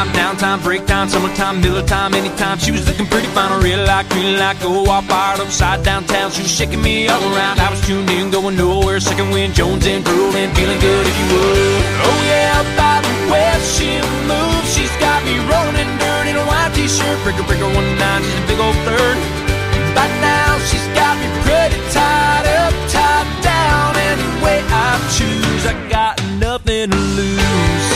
time, downtime, break time, summertime, Miller time, anytime. She was looking pretty fine, real like, green like, go all fired upside downtown. She was shaking me all around. I was tuned in, going nowhere. Second wind, Jones and drooling, feeling good if you would. Oh yeah, by the way she moves, she's got me rolling in dirt in a white t-shirt. Breaker, breaker, 19, she's a big old flirt. By now she's got me pretty tied up, tied down. Any way I choose, I got nothing to lose.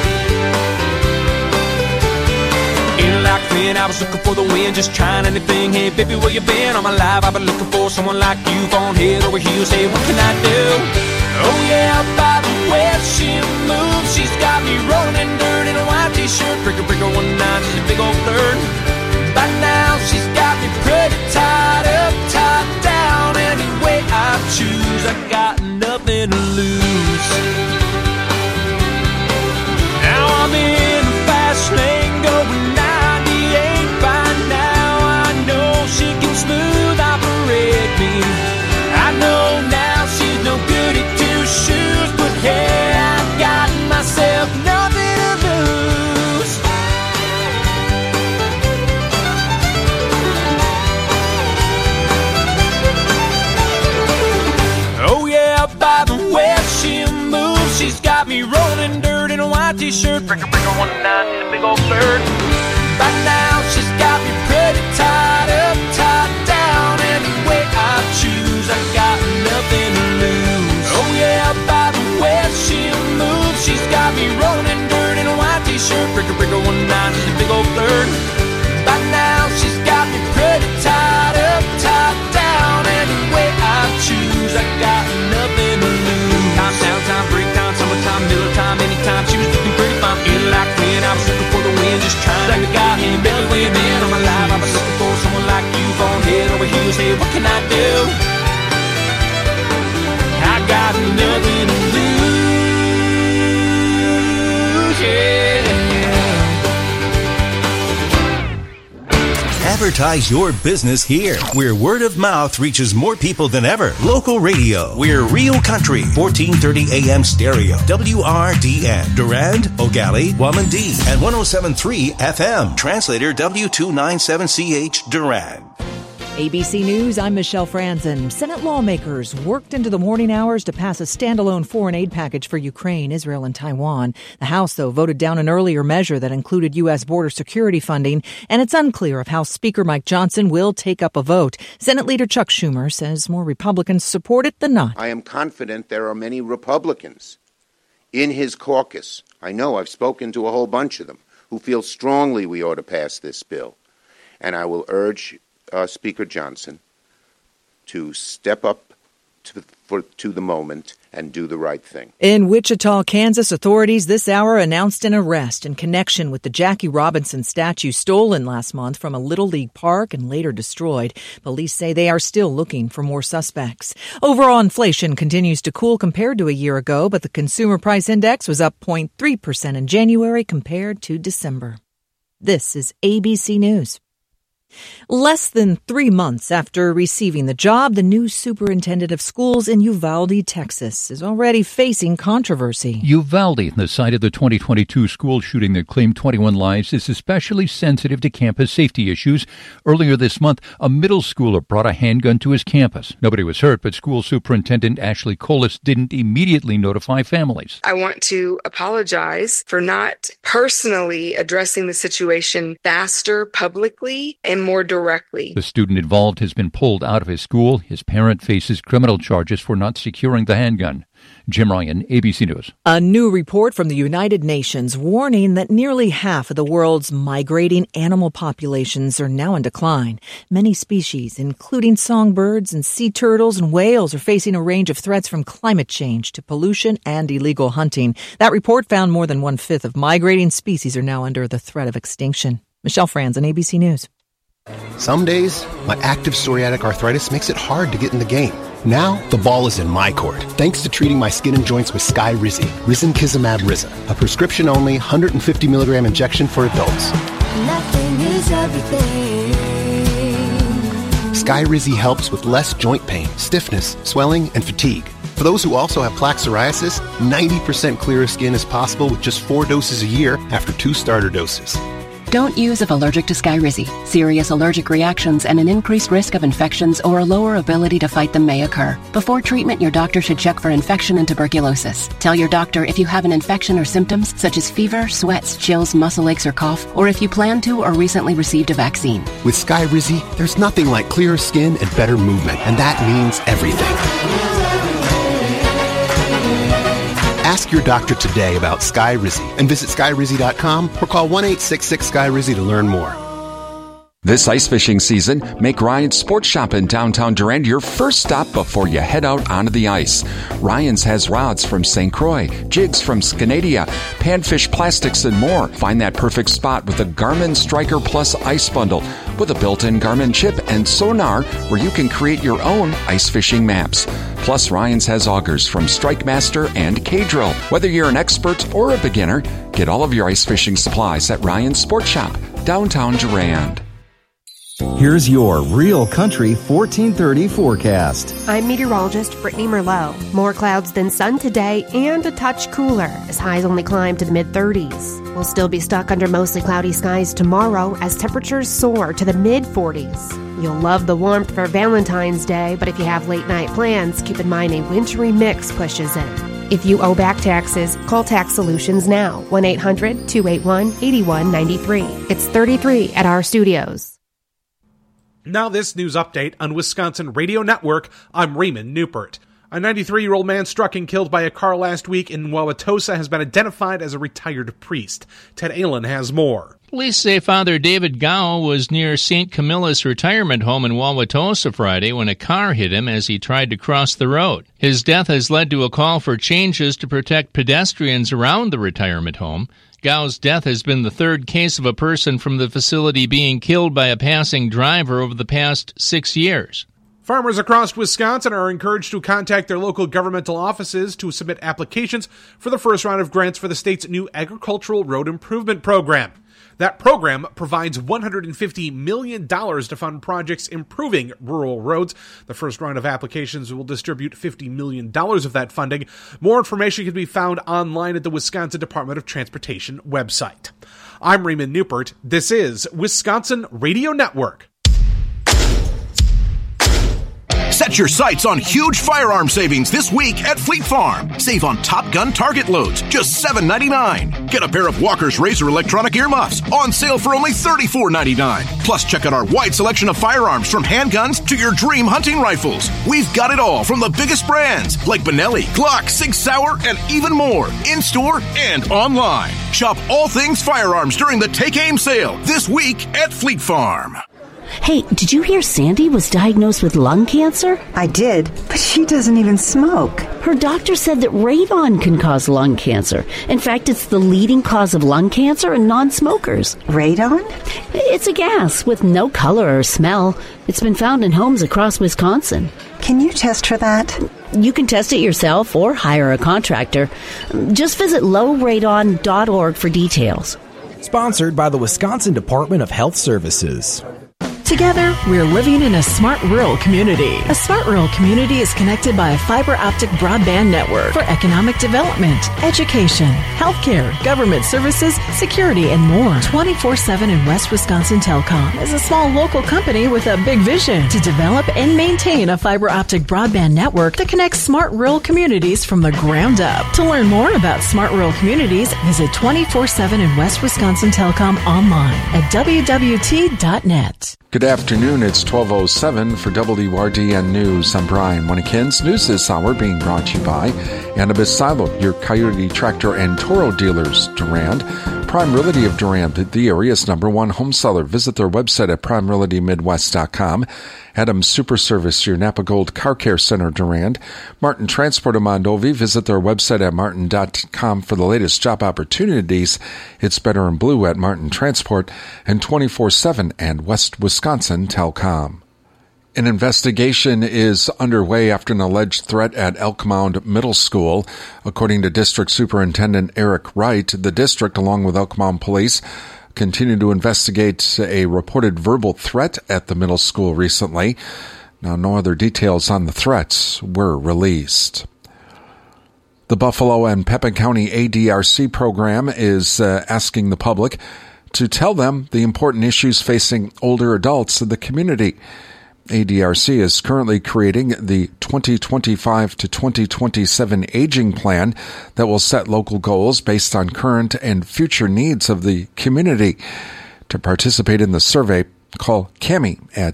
In like Flynn, I was looking for the wind, just trying anything. Hey baby, where you been? All my life I've been looking for someone like you, falling head over heels. Hey, what can I do? Oh yeah, by the way she moves, she's got me rolling in dirt in a white t-shirt. Breaker, breaker, 19, she's a big old flirt. By now she's got me pretty tied up, tied down. Any way I choose, I got nothing to lose. Now I'm in the fast lane going 98. By now I know she can smooth operate me. I know now she's no good at two shoes, but hey, I got myself nothing to lose. Oh yeah, by the way she moves, she's got me rolling dirt in a white t-shirt. Breaker, breaker, 19, she's a big old flirt. By now she's got me pretty tied up, tied down. Any way I choose, I got nothing to lose. Oh yeah, by the way she moves, she's got me rolling dirt in a white t-shirt. Breaker, breaker, 19, she's a big old flirt. By now she's got me pretty tied up, tied down. Any way I choose, I got nothing to lose. Time, downtime, break time, summertime, Miller time, anytime. She was looking pretty fine, feeling like Flynn. I was looking for the wind, just trying to got him. Belly way man on my life, I was looking for someone like you, falling head over heels. Hey, what can I do? I got nothing to lose, yeah. Advertise your business here, where word of mouth reaches more people than ever. Local radio. We're Real Country, 1430 AM stereo. WRDN. Durand, Ogali, Wamandee, and 107.3 FM. Translator W297CH Durand. ABC News, I'm Michelle Franzen. Senate lawmakers worked into the morning hours to pass a standalone foreign aid package for Ukraine, Israel, and Taiwan. The House, though, voted down an earlier measure that included U.S. border security funding, and it's unclear if House Speaker Mike Johnson will take up a vote. Senate Leader Chuck Schumer says more Republicans support it than not. I am confident there are many Republicans in his caucus, I know I've spoken to a whole bunch of them, who feel strongly we ought to pass this bill. And I will urge Speaker Johnson to step up to the moment and do the right thing. In Wichita, Kansas, authorities this hour announced an arrest in connection with the Jackie Robinson statue stolen last month from a Little League park and later destroyed. Police say they are still looking for more suspects. Overall inflation continues to cool compared to a year ago, but the Consumer Price Index was up 0.3% in January compared to December. This is ABC News. Less than 3 months after receiving the job, the new superintendent of schools in Uvalde, Texas, is already facing controversy. Uvalde, the site of the 2022 school shooting that claimed 21 lives, is especially sensitive to campus safety issues. Earlier this month, a middle schooler brought a handgun to his campus. Nobody was hurt, but school superintendent Ashley Colas didn't immediately notify families. I want to apologize for not personally addressing the situation faster, publicly, and more directly. The student involved has been pulled out of his school. His parent faces criminal charges for not securing the handgun. Jim Ryan, ABC News. A new report from the United Nations warning that nearly half of the world's migrating animal populations are now in decline. Many species, including songbirds and sea turtles and whales, are facing a range of threats from climate change to pollution and illegal hunting. That report found more than 1/5 of migrating species are now under the threat of extinction. Michelle Franzen, ABC News. Some days, my active psoriatic arthritis makes it hard to get in the game. Now, the ball is in my court, thanks to treating my skin and joints with Skyrizi, Risankizumab Riza, a prescription-only 150-milligram injection for adults. Nothing is everything. Skyrizi helps with less joint pain, stiffness, swelling, and fatigue. For those who also have plaque psoriasis, 90% clearer skin is possible with just 4 doses a year after 2 starter doses. Don't use if allergic to Skyrizi. Serious allergic reactions and an increased risk of infections or a lower ability to fight them may occur. Before treatment, your doctor should check for infection and tuberculosis. Tell your doctor if you have an infection or symptoms such as fever, sweats, chills, muscle aches, or cough, or if you plan to or recently received a vaccine. With Skyrizi, there's nothing like clearer skin and better movement, and that means everything. Ask your doctor today about Skyrizi and visit Skyrizi.com or call 1-866-SKYRIZI to learn more. This ice fishing season, make Ryan's Sports Shop in downtown Durand your first stop before you head out onto the ice. Ryan's has rods from St. Croix, jigs from Scanadia, panfish plastics, and more. Find that perfect spot with the Garmin Striker Plus Ice Bundle with a built-in Garmin chip and sonar where you can create your own ice fishing maps. Plus, Ryan's has augers from Strike Master and K-Drill. Whether you're an expert or a beginner, get all of your ice fishing supplies at Ryan's Sports Shop, downtown Durand. Here's your Real Country 1430 forecast. I'm meteorologist Brittany Merlot. More clouds than sun today and a touch cooler as highs only climb to the mid-30s. We'll still be stuck under mostly cloudy skies tomorrow as temperatures soar to the mid-40s. You'll love the warmth for Valentine's Day, but if you have late-night plans, keep in mind a wintry mix pushes in. If you owe back taxes, call Tax Solutions now. 1-800-281-8193. It's 33 at our studios. Now this news update on Wisconsin Radio Network. I'm Raymond Newport. A 93-year-old man struck and killed by a car last week in Wauwatosa has been identified as a retired priest. Ted Allen has more. Police say Father David Gow was near St. Camillus retirement home in Wauwatosa Friday when a car hit him as he tried to cross the road. His death has led to a call for changes to protect pedestrians around the retirement home. Gow's death has been the third case of a person from the facility being killed by a passing driver over the past 6 years. Farmers across Wisconsin are encouraged to contact their local governmental offices to submit applications for the first round of grants for the state's new agricultural road improvement program. That program provides $150 million to fund projects improving rural roads. The first round of applications will distribute $50 million of that funding. More information can be found online at the Wisconsin Department of Transportation website. I'm Raymond Newport. This is Wisconsin Radio Network. Set your sights on huge firearm savings this week at Fleet Farm. Save on Top Gun target loads, just $7.99. Get a pair of Walker's Razor electronic earmuffs on sale for only $34.99. Plus, check out our wide selection of firearms from handguns to your dream hunting rifles. We've got it all from the biggest brands like Benelli, Glock, Sig Sauer, and even more in-store and online. Shop all things firearms during the Take Aim sale this week at Fleet Farm. Hey, did you hear Sandy was diagnosed with lung cancer? I did, but she doesn't even smoke. Her doctor said that radon can cause lung cancer. In fact, it's the leading cause of lung cancer in non-smokers. Radon? It's a gas with no color or smell. It's been found in homes across Wisconsin. Can you test for that? You can test it yourself or hire a contractor. Just visit lowradon.org for details. Sponsored by the Wisconsin Department of Health Services. Together, we're living in a smart rural community. A smart rural community is connected by a fiber optic broadband network for economic development, education, healthcare, government services, security, and more. 24/7 in West Wisconsin Telecom is a small local company with a big vision to develop and maintain a fiber optic broadband network that connects smart rural communities from the ground up. To learn more about smart rural communities, visit 24/7 in West Wisconsin Telecom online at wwt.net. Good afternoon, it's 12:07 for WRDN News. I'm Brian Winnekins. News this hour being brought to you by Annabis Silo, your Coyote Tractor and Toro dealers, Durand. Prime Realty of Durand, the area's #1 home seller. Visit their website at primerealitymidwest.com. Adams Super Service, your Napa Gold Car Care Center, Durand. Martin Transport of Mondovi. Visit their website at martin.com for the latest job opportunities. It's better in blue at Martin Transport and 24/7 and West Wisconsin Telcom. An investigation is underway after an alleged threat at Elk Mound Middle School. According to District Superintendent Eric Wright, the district, along with Elk Mound Police, continue to investigate a reported verbal threat at the middle school recently. Now, no other details on the threats were released. The Buffalo and Pepin County ADRC program is asking the public to tell them the important issues facing older adults in the community. ADRC is currently creating the 2025 to 2027 aging plan that will set local goals based on current and future needs of the community. To participate in the survey, call Cami at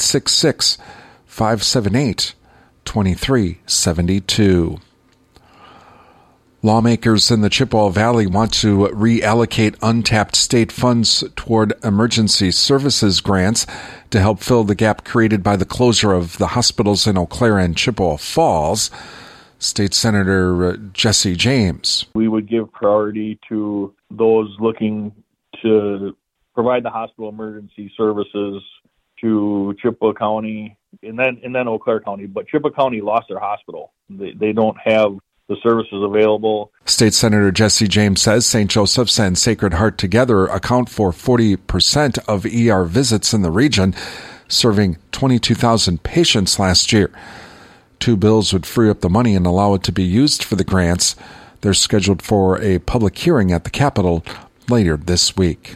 866-578-2372. Lawmakers in the Chippewa Valley want to reallocate untapped state funds toward emergency services grants to help fill the gap created by the closure of the hospitals in Eau Claire and Chippewa Falls. State Senator Jesse James. We would give priority to those looking to provide the hospital emergency services to Chippewa County and then Eau Claire County. But Chippewa County lost their hospital. They don't have the services available. State Senator Jesse James says St. Joseph's and Sacred Heart together account for 40% of ER visits in the region, serving 22,000 patients last year. 2 bills would free up the money and allow it to be used for the grants. They're scheduled for a public hearing at the Capitol later this week.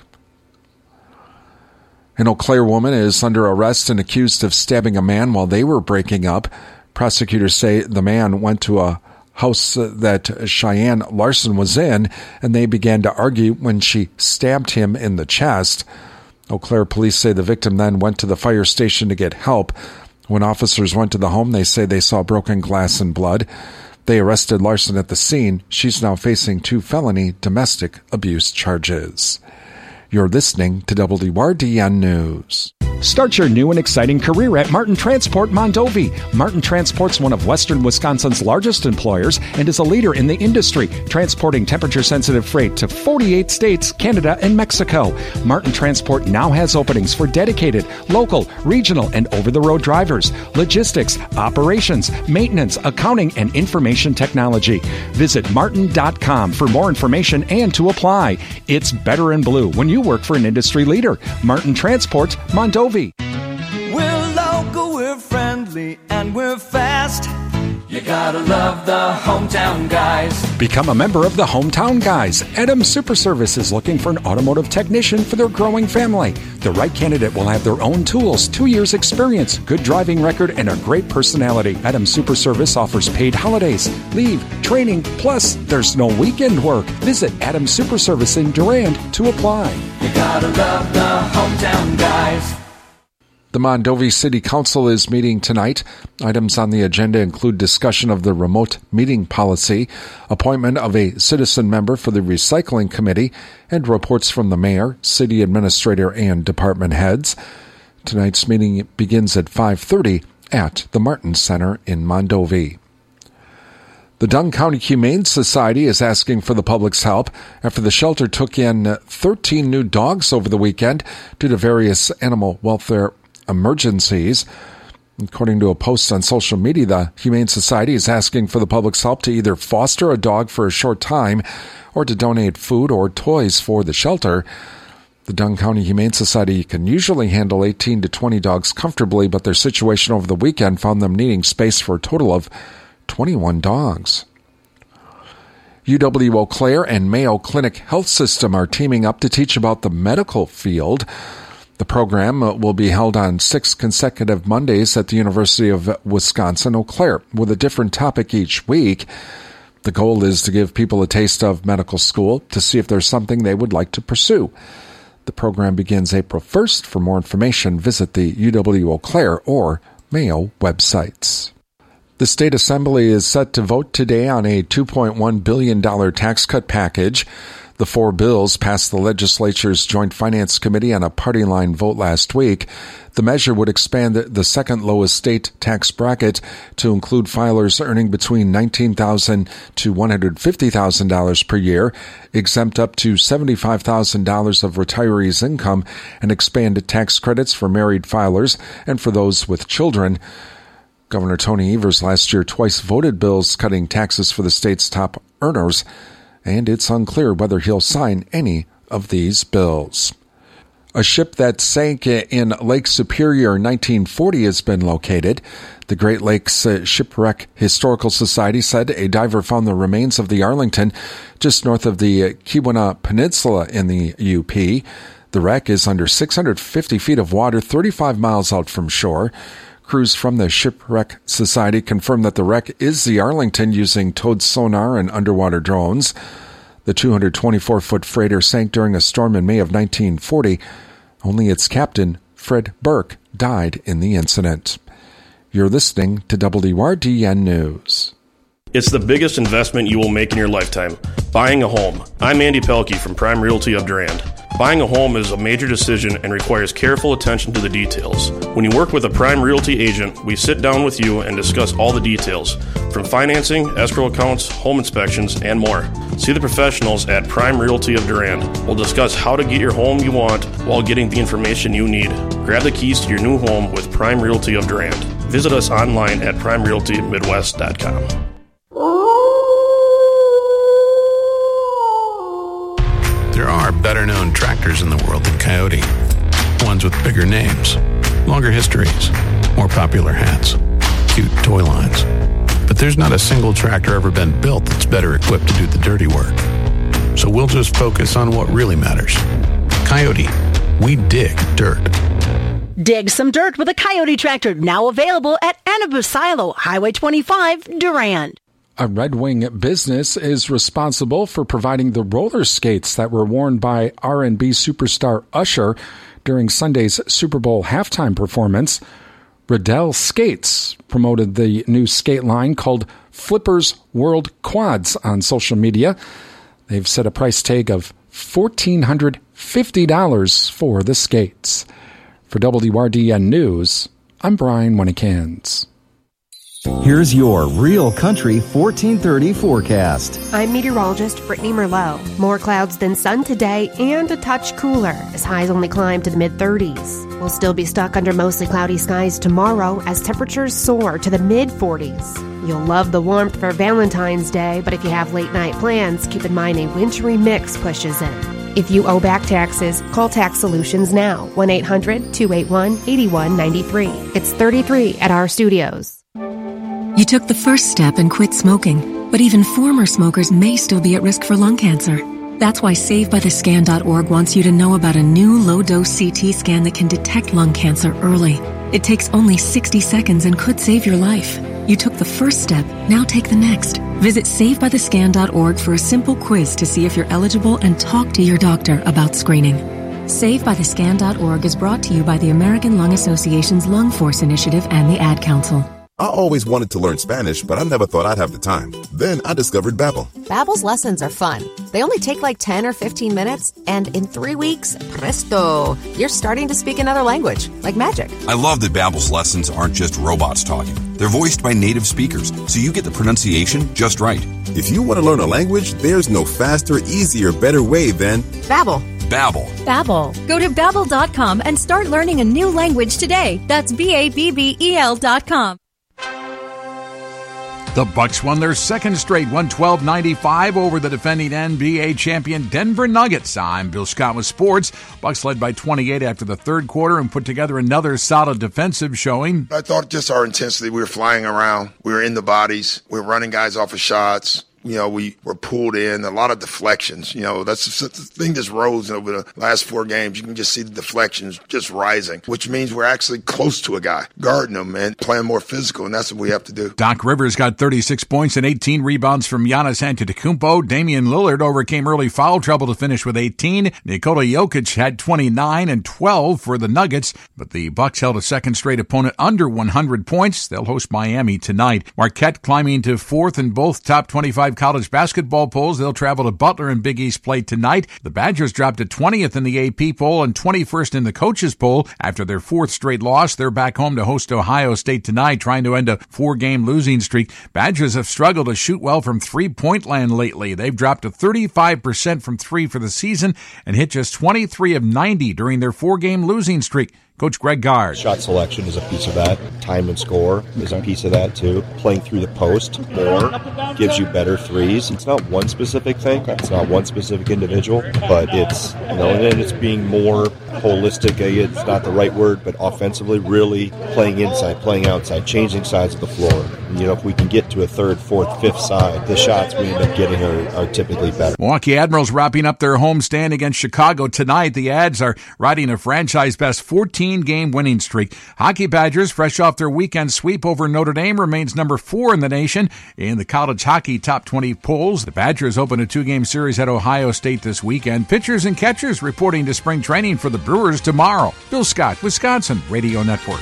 An Eau Claire woman is under arrest and accused of stabbing a man while they were breaking up. Prosecutors say the man went to a house that Cheyenne Larson was in, and they began to argue when she stabbed him in the chest. Eau Claire police say the victim then went to the fire station to get help. When officers went to the home, they say they saw broken glass and blood. They arrested Larson at the scene. She's now facing 2 felony domestic abuse charges. You're listening to WRDN News. Start your new and exciting career at Martin Transport Mondovi. Martin Transport's one of western Wisconsin's largest employers and is a leader in the industry, transporting temperature-sensitive freight to 48 states, Canada, and Mexico. Martin Transport now has openings for dedicated, local, regional, and over-the-road drivers, logistics, operations, maintenance, accounting, and information technology. Visit martin.com for more information and to apply. It's better in blue when you work for an industry leader. Martin Transport Mondovi. We're local, we're friendly, and we're fast. You gotta love the Hometown Guys. Become a member of the Hometown Guys. Adams Super Service is looking for an automotive technician for their growing family. The right candidate will have their own tools, 2 years experience, good driving record, and a great personality. Adams Super Service offers paid holidays, leave, training, plus there's no weekend work. Visit Adams Super Service in Durand to apply. You gotta love the Hometown Guys. The Mondovi City Council is meeting tonight. Items on the agenda include discussion of the remote meeting policy, appointment of a citizen member for the recycling committee, and reports from the mayor, city administrator, and department heads. Tonight's meeting begins at 5:30 at the Martin Center in Mondovi. The Dunn County Humane Society is asking for the public's help after the shelter took in 13 new dogs over the weekend due to various animal welfare emergencies. According to a post on social media, the Humane Society is asking for the public's help to either foster a dog for a short time or to donate food or toys for the shelter. The Dunn County Humane Society can usually handle 18 to 20 dogs comfortably, but their situation over the weekend found them needing space for a total of 21 dogs. UW Eau Claire and Mayo Clinic Health System are teaming up to teach about the medical field. The program will be held on 6 consecutive Mondays at the University of Wisconsin-Eau Claire with a different topic each week. The goal is to give people a taste of medical school to see if there's something they would like to pursue. The program begins April 1st. For more information, visit the UW Eau Claire or Mayo websites. The State Assembly is set to vote today on a $2.1 billion tax cut package. The 4 bills passed the legislature's Joint Finance Committee on a party line vote last week. The measure would expand the second lowest state tax bracket to include filers earning between $19,000 to $150,000 per year, exempt up to $75,000 of retirees' income, and expand tax credits for married filers and for those with children. Governor Tony Evers last year twice voted bills cutting taxes for the state's top earners, and it's unclear whether he'll sign any of these bills. A ship that sank in Lake Superior in 1940 has been located. The Great Lakes Shipwreck Historical Society said a diver found the remains of the Arlington just north of the Keweenaw Peninsula in the UP. The wreck is under 650 feet of water, 35 miles out from shore. Crews from the Shipwreck Society confirmed that the wreck is the Arlington using towed sonar and underwater drones. The 224-foot freighter sank during a storm in May of 1940. Only its captain, Fred Burke, died in the incident. You're listening to WRDN News. It's the biggest investment you will make in your lifetime, buying a home. I'm Andy Pelkey from Prime Realty of Durand. Buying a home is a major decision and requires careful attention to the details. When you work with a Prime Realty agent, we sit down with you and discuss all the details, from financing, escrow accounts, home inspections, and more. See the professionals at Prime Realty of Durand. We'll discuss how to get your home you want while getting the information you need. Grab the keys to your new home with Prime Realty of Durand. Visit us online at primerealtymidwest.com. There are better-known tractors in the world than Coyote. Ones with bigger names, longer histories, more popular hats, cute toy lines. But there's not a single tractor ever been built that's better equipped to do the dirty work. So we'll just focus on what really matters. Coyote, we dig dirt. Dig some dirt with a Coyote tractor, now available at Annabelle Silo, Highway 25, Durand. A Red Wing business is responsible for providing the roller skates that were worn by R&B superstar Usher during Sunday's Super Bowl halftime performance. Riddell Skates promoted the new skate line called Flippers World Quads on social media. They've set a price tag of $1,450 for the skates. For WRDN News, I'm Brian Winnikins. Here's your Real Country 1430 forecast. I'm meteorologist Brittany Merlot. More clouds than sun today and a touch cooler as highs only climb to the mid-30s. We'll still be stuck under mostly cloudy skies tomorrow as temperatures soar to the mid-40s. You'll love the warmth for Valentine's Day, but if you have late-night plans, keep in mind a wintry mix pushes in. If you owe back taxes, call Tax Solutions now, 1-800-281-8193. It's 33 at our studios. You took the first step and quit smoking, but even former smokers may still be at risk for lung cancer. That's why SaveByTheScan.org wants you to know about a new low-dose CT scan that can detect lung cancer early. It takes only 60 seconds and could save your life. You took the first step, now take the next. Visit SaveByTheScan.org for a simple quiz to see if you're eligible and talk to your doctor about screening. SaveByTheScan.org is brought to you by the American Lung Association's Lung Force Initiative and the Ad Council. I always wanted to learn Spanish, but I never thought I'd have the time. Then I discovered Babbel. Babbel's lessons are fun. They only take like 10 or 15 minutes, and in 3 weeks, presto, you're starting to speak another language, like magic. I love that Babbel's lessons aren't just robots talking. They're voiced by native speakers, so you get the pronunciation just right. If you want to learn a language, there's no faster, easier, better way than Babbel. Babbel. Babbel. Go to Babbel.com and start learning a new language today. That's BABBEL.com. The Bucks won their second straight 112-95 over the defending NBA champion Denver Nuggets. I'm Bill Scott with sports. Bucks led by 28 after the third quarter and put together another solid defensive showing. I thought just our intensity, we were flying around, we were in the bodies, we were running guys off of shots. You know, we were pulled in, a lot of deflections. You know, that's the thing that's rose over the last 4 games. You can just see the deflections just rising, which means we're actually close to a guy, guarding him and playing more physical, and that's what we have to do. Doc Rivers got 36 points and 18 rebounds from Giannis Antetokounmpo. Damian Lillard overcame early foul trouble to finish with 18. Nikola Jokic had 29 and 12 for the Nuggets, but the Bucks held a second straight opponent under 100 points. They'll host Miami tonight. Marquette climbing to 4th in both top 25 college basketball polls. They'll travel to Butler in Big East play tonight. The Badgers dropped to 20th in the AP poll and 21st in the coaches poll. After their 4th straight loss, they're back home to host Ohio State tonight, trying to end a 4-game losing streak. Badgers have struggled to shoot well from three-point land lately. They've dropped to 35% from 3 for the season and hit just 23 of 90 during their 4-game losing streak. Coach Greg Gard. Shot selection is a piece of that. Time and score is a piece of that, too. Playing through the post more gives you better threes. It's not one specific thing. It's not one specific individual, but it's, and then it's being more holistic. It's not the right word, but offensively, really playing inside, playing outside, changing sides of the floor. If we can get to a third, fourth, fifth side, the shots we end up getting are typically better. Milwaukee Admirals wrapping up their homestand against Chicago tonight. The Ads are riding a franchise-best 14-game winning streak. Hockey Badgers, fresh off their weekend sweep over Notre Dame, remains number 4 in the nation in the college hockey top 20 polls. The Badgers open a 2-game series at Ohio State this weekend. Pitchers and catchers reporting to spring training for the Brewers tomorrow. Bill Scott, Wisconsin Radio Network.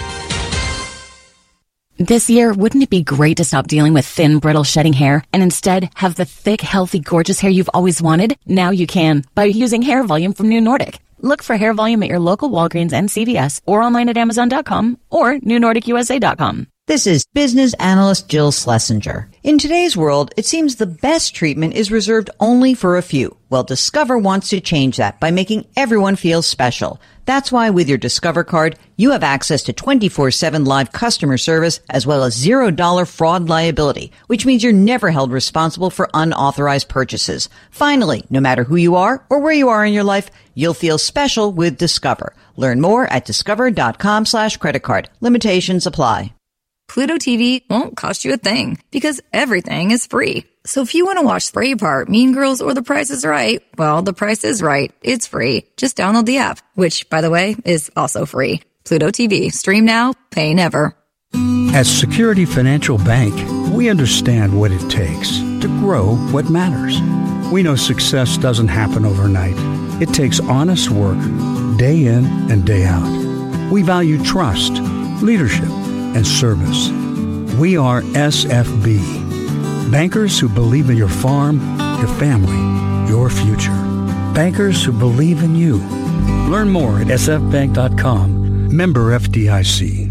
This year, wouldn't it be great to stop dealing with thin, brittle, shedding hair and instead have the thick, healthy, gorgeous hair you've always wanted? Now you can by using Hair Volume from New Nordic. Look for Hair Volume at your local Walgreens and CVS or online at Amazon.com or NewNordicUSA.com. This is business analyst Jill Schlesinger. In today's world, it seems the best treatment is reserved only for a few. Well, Discover wants to change that by making everyone feel special. That's why with your Discover card, you have access to 24/7 live customer service as well as $0 fraud liability, which means you're never held responsible for unauthorized purchases. Finally, no matter who you are or where you are in your life, you'll feel special with Discover. Learn more at discover.com/creditcard. Limitations apply. Pluto TV won't cost you a thing because everything is free. So if you want to watch Spray Apart, Mean Girls, or The Price is Right, well, The Price is Right. It's free. Just download the app, which, by the way, is also free. Pluto TV. Stream now, pay never. At Security Financial Bank, we understand what it takes to grow what matters. We know success doesn't happen overnight. It takes honest work, day in and day out. We value trust, leadership, and service. We are SFB, bankers who believe in your farm, your family, your future. Bankers who believe in you. Learn more at sfbank.com. Member FDIC.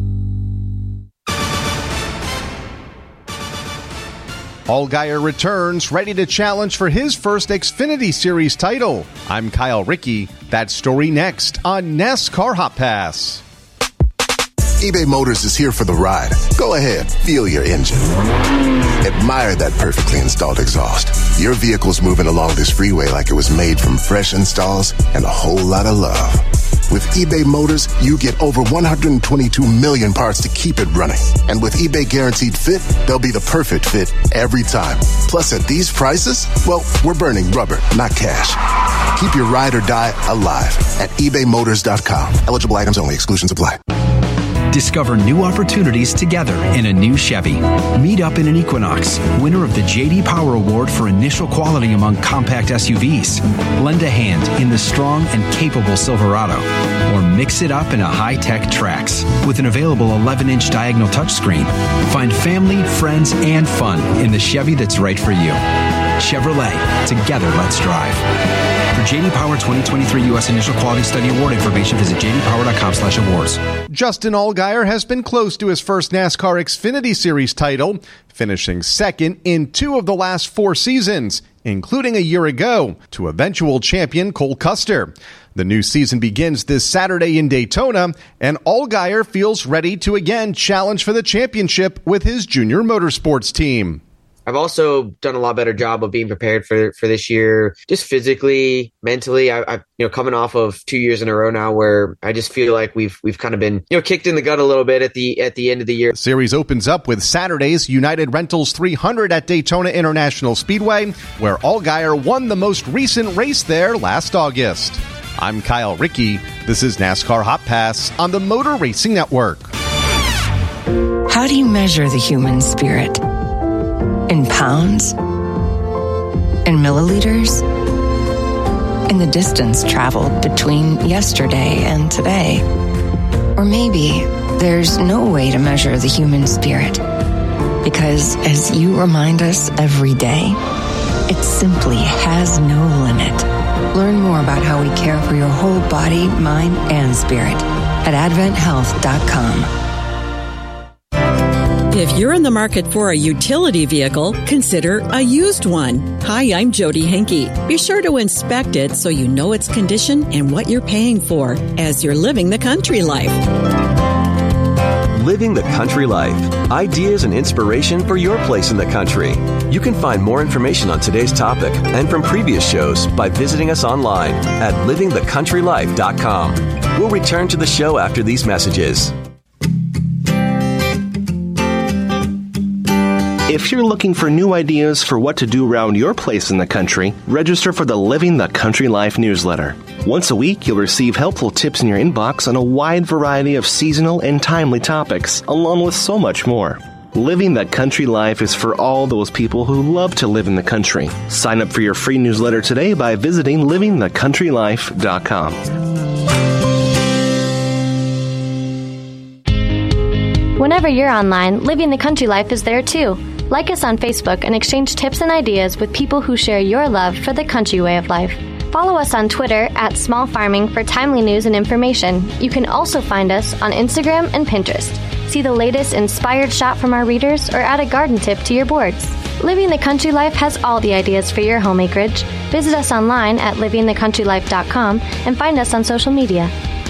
Allgaier returns, ready to challenge for his first Xfinity Series title. I'm Kyle Rickey. That story next on NASCAR Hot Pass. eBay Motors is here for the ride. Go ahead, feel your engine. Admire that perfectly installed exhaust. Your vehicle's moving along this freeway like it was made from fresh installs and a whole lot of love. With eBay Motors, you get over 122 million parts to keep it running. And with eBay Guaranteed Fit, they'll be the perfect fit every time. Plus, at these prices, well, we're burning rubber, not cash. Keep your ride or die alive at ebaymotors.com. Eligible items only. Exclusions apply. Discover new opportunities together in a new Chevy. Meet up in an Equinox, winner of the J.D. Power Award for initial quality among compact SUVs. Lend a hand in the strong and capable Silverado. Or mix it up in a high-tech Trax with an available 11-inch diagonal touchscreen. Find family, friends, and fun in the Chevy that's right for you. Chevrolet. Together, let's drive. For J.D. Power 2023 U.S. Initial Quality Study Award information, visit jdpower.com/awards. Justin Allgaier has been close to his first NASCAR Xfinity Series title, finishing second in 2 of the last 4 seasons, including a year ago, to eventual champion Cole Custer. The new season begins this Saturday in Daytona, and Allgaier feels ready to again challenge for the championship with his junior motorsports team. I've also done a lot better job of being prepared for this year, just physically, mentally. I've coming off of 2 years in a row now where I just feel like we've kind of been kicked in the gut a little bit at the end of the year. The series opens up with Saturday's United Rentals 300 at Daytona International Speedway, where Allgaier won the most recent race there last August. I'm Kyle Rickey. This is NASCAR Hot Pass on the Motor Racing Network. How do you measure the human spirit? In pounds? In milliliters? In the distance traveled between yesterday and today? Or maybe there's no way to measure the human spirit, because as you remind us every day, it simply has no limit. Learn more about how we care for your whole body, mind, and spirit at AdventHealth.com. If you're in the market for a utility vehicle, consider a used one. Hi, I'm Jody Henke. Be sure to inspect it so you know its condition and what you're paying for as you're living the country life. Living the Country Life. Ideas and inspiration for your place in the country. You can find more information on today's topic and from previous shows by visiting us online at livingthecountrylife.com. We'll return to the show after these messages. If you're looking for new ideas for what to do around your place in the country, register for the Living the Country Life newsletter. Once a week, you'll receive helpful tips in your inbox on a wide variety of seasonal and timely topics, along with so much more. Living the Country Life is for all those people who love to live in the country. Sign up for your free newsletter today by visiting livingthecountrylife.com. Whenever you're online, Living the Country Life is there too. Like us on Facebook and exchange tips and ideas with people who share your love for the country way of life. Follow us on Twitter at Small Farming for timely news and information. You can also find us on Instagram and Pinterest. See the latest inspired shot from our readers or add a garden tip to your boards. Living the Country Life has all the ideas for your home acreage. Visit us online at livingthecountrylife.com and find us on social media.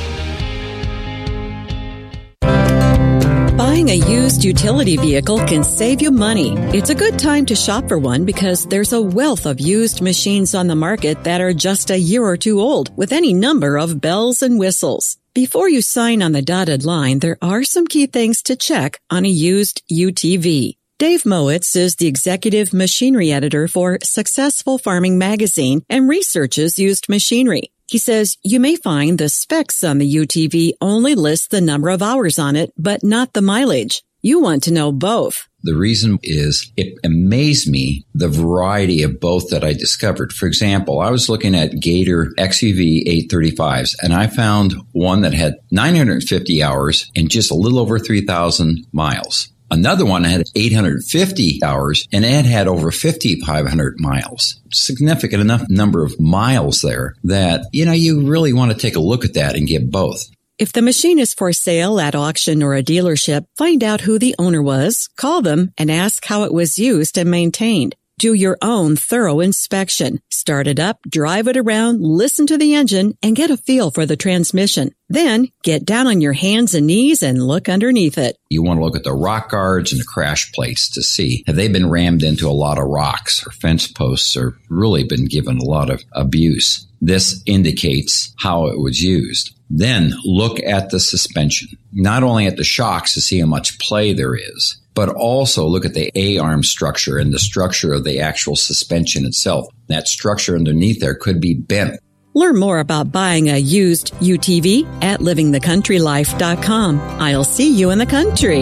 Buying a used utility vehicle can save you money. It's a good time to shop for one because there's a wealth of used machines on the market that are just a year or two old with any number of bells and whistles. Before you sign on the dotted line, there are some key things to check on a used UTV. Dave Mowitz is the executive machinery editor for Successful Farming magazine and researches used machinery. He says you may find the specs on the UTV only list the number of hours on it, but not the mileage. You want to know both. The reason is it amazed me the variety of both that I discovered. For example, I was looking at Gator XUV 835s, and I found one that had 950 hours and just a little over 3,000 miles. Another one had 850 hours, and it had over 5,500 miles. Significant enough number of miles there that, you really want to take a look at that and get both. If the machine is for sale at auction or a dealership, find out who the owner was, call them, and ask how it was used and maintained. Do your own thorough inspection. Start it up, drive it around, listen to the engine, and get a feel for the transmission. Then get down on your hands and knees and look underneath it. You want to look at the rock guards and the crash plates to see, have they been rammed into a lot of rocks or fence posts or really been given a lot of abuse? This indicates how it was used. Then look at the suspension, not only at the shocks to see how much play there is, but also look at the A-arm structure and the structure of the actual suspension itself. That structure underneath there could be bent. Learn more about buying a used UTV at livingthecountrylife.com. I'll see you in the country.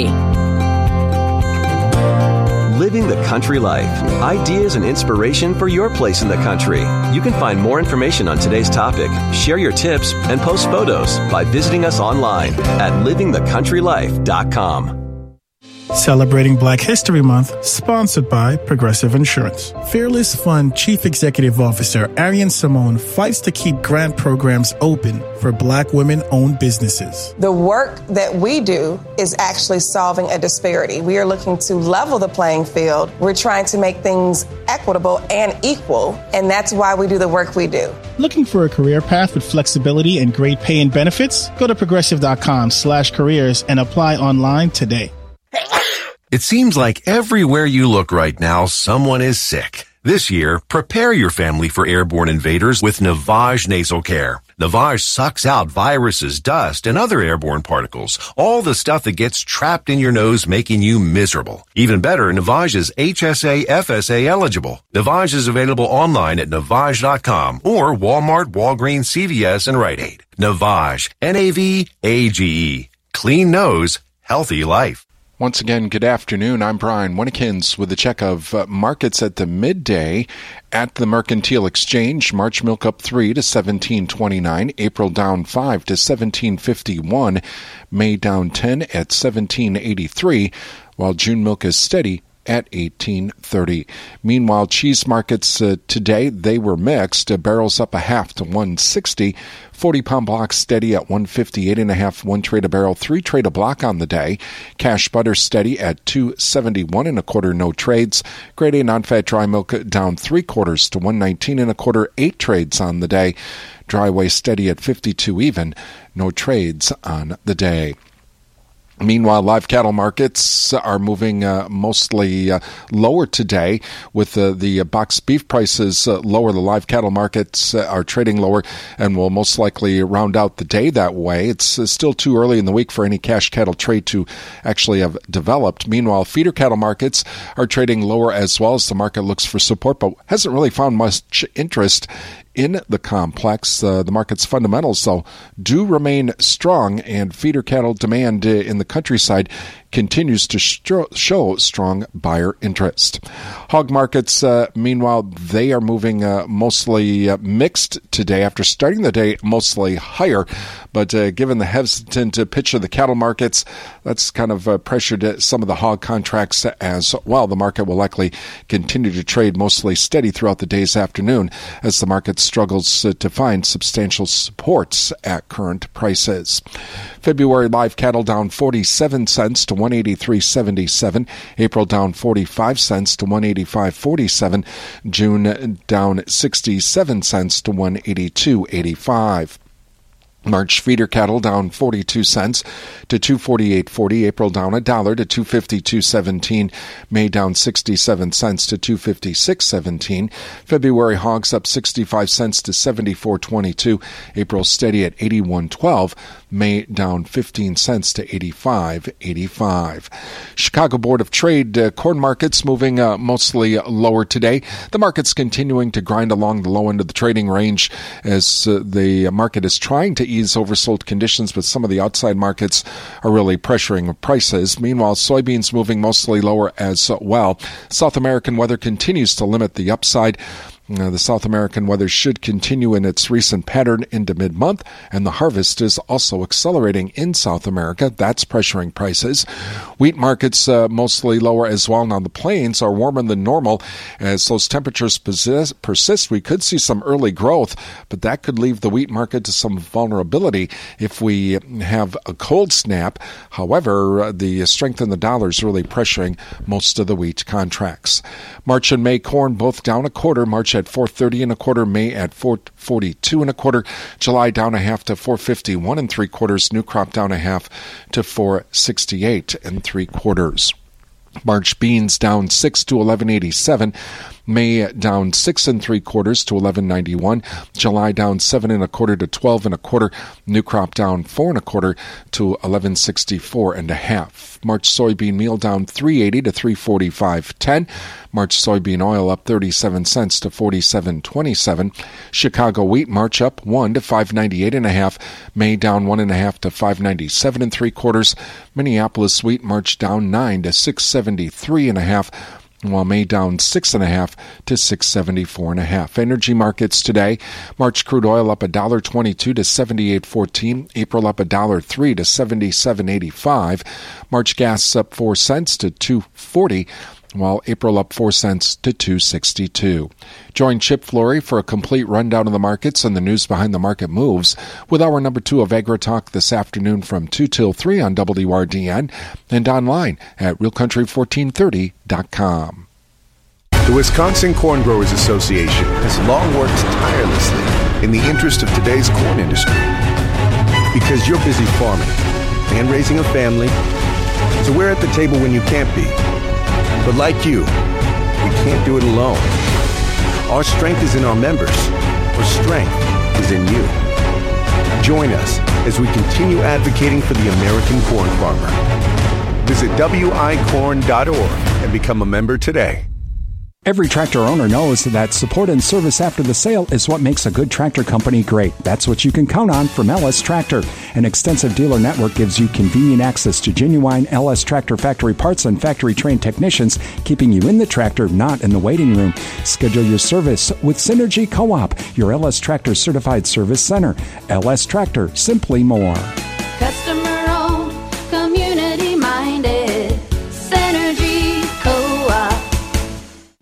Living the Country Life. Ideas and inspiration for your place in the country. You can find more information on today's topic, share your tips, and post photos by visiting us online at livingthecountrylife.com. Celebrating Black History Month, sponsored by Progressive Insurance. Fearless Fund Chief Executive Officer Arian Simone fights to keep grant programs open for Black women-owned businesses. The work that we do is actually solving a disparity. We are looking to level the playing field. We're trying to make things equitable and equal, and that's why we do the work we do. Looking for a career path with flexibility and great pay and benefits? Go to progressive.com/careers and apply online today. It seems like everywhere you look right now, someone is sick. This year, prepare your family for airborne invaders with Navage Nasal Care. Navage sucks out viruses, dust, and other airborne particles, all the stuff that gets trapped in your nose making you miserable. Even better, Navage is HSA, FSA eligible. Navage is available online at Navage.com or Walmart, Walgreens, CVS, and Rite Aid. Navage, Navage. Clean nose, healthy life. Once again, good afternoon. I'm Brian Winnekins with a check of markets at the midday. At the Mercantile Exchange, March milk up 3 to 17.29, April down 5 to 17.51, May down 10 at 17.83, while June milk is steady at $18.30. Meanwhile, cheese markets today, they were mixed. Barrels up a half to $1.60. 40-pound block steady at $158.5, 1 trade a barrel, 3 trade a block on the day. Cash butter steady at $2.71 no trades. Grade A non-fat dry milk down 3/4 to $119.25, 8 trades on the day. Dry whey steady at 52 even, no trades on the day. Meanwhile, live cattle markets are moving mostly lower today, with the box beef prices lower. The live cattle markets are trading lower and will most likely round out the day that way. It's still too early in the week for any cash cattle trade to actually have developed. Meanwhile, feeder cattle markets are trading lower as well, as the market looks for support, but hasn't really found much interest in the complex. The market's fundamentals, though, do remain strong, and feeder cattle demand in the countryside continues to show strong buyer interest. Hog markets, meanwhile, they are moving mostly mixed today after starting the day mostly higher. But given the hesitant pitch of the cattle markets, that's kind of pressured some of the hog contracts as well. The market will likely continue to trade mostly steady throughout the day's afternoon as the market struggles to find substantial supports at current prices. February live cattle down 47 cents to 183.77. April down 45 cents to 185.47. June down 67 cents to 182.85. March feeder cattle down 42 cents to $248.40. April down $1 to $252.17. May down 67 cents to $256.17. February hogs up 65 cents to $74.22. April steady at $81.12. May down 15 cents to $85.85. Chicago Board of Trade corn markets moving mostly lower today. The market's continuing to grind along the low end of the trading range as the market is trying to ease oversold conditions, but some of the outside markets are really pressuring prices. Meanwhile, soybeans moving mostly lower as well. South American weather continues to limit the upside. The South American weather should continue in its recent pattern into mid-month, and the harvest is also accelerating in South America. That's pressuring prices. Wheat markets mostly lower as well. Now, the plains are warmer than normal. As those temperatures persist, we could see some early growth, but that could leave the wheat market to some vulnerability if we have a cold snap. However, the strength in the dollar is really pressuring most of the wheat contracts. March and May corn both down a quarter. March at 4.30 May at 4.42 July down a half to 4.51 3/4. New crop down a half to 4.68 3/4. March beans down 6 to 11.87. May down 6 3/4 to 11.91. July down 7 1/4 to 12 1/4. New crop down 4 1/4 to 11.64 1/2. March soybean meal down 3.80 to 3.45.10. March soybean oil up 37 cents to 47.27. Chicago wheat March up 1 to 5.98 1/2. May down 1 1/2 to 5.97 3/4. Minneapolis wheat March down 9 to 6.73 1/2. While May down 6 1/2 to 6.74 1/2. Energy markets today: March crude oil up $1.22 to 78.14. April up $1.03 to 77.85. March gas up 4 cents to 2.40. While April up 4 cents to 2.62. Join Chip Flory for a complete rundown of the markets and the news behind the market moves with our number 2 of AgriTalk this afternoon from 2 till 3 on WRDN and online at realcountry1430.com. The Wisconsin Corn Growers Association has long worked tirelessly in the interest of today's corn industry. Because you're busy farming and raising a family, so we're at the table when you can't be. But like you, we can't do it alone. Our strength is in our members. Our strength is in you. Join us as we continue advocating for the American corn farmer. Visit wicorn.org and become a member today. Every tractor owner knows that support and service after the sale is what makes a good tractor company great. That's what you can count on from LS Tractor. An extensive dealer network gives you convenient access to genuine LS Tractor factory parts and factory-trained technicians, keeping you in the tractor, not in the waiting room. Schedule your service with Synergy Co-op, your LS Tractor certified service center. LS Tractor, simply more. Customer-owned, community-minded, Synergy Co-op.